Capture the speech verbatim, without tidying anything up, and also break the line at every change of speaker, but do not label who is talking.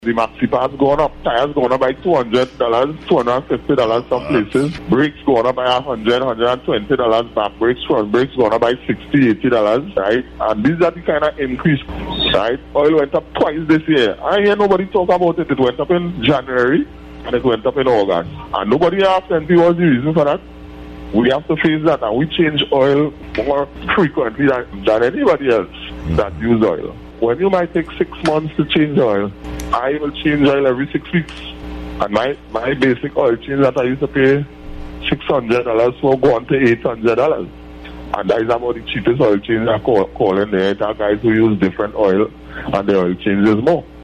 The maxi pads going up, tires going up by two hundred dollars, two hundred fifty dollars some places, brakes going up by one hundred dollars, one hundred twenty dollars, back brakes, front brakes going up by sixty, eighty dollars, right? And these are the kind of increase, right? Oil went up twice this year. I hear nobody talk about it. It went up in January and it went up in August. And nobody asked M P what's the reason for that. We have to face that, and we change oil more frequently than, than anybody else that use oil. When you might take six months to change oil, I will change oil every six weeks. And my, my basic oil change that I used to pay six hundred dollars for going to eight hundred dollars. And that is about the cheapest oil change I call, call in there. There are guys who use different oil and the oil changes more.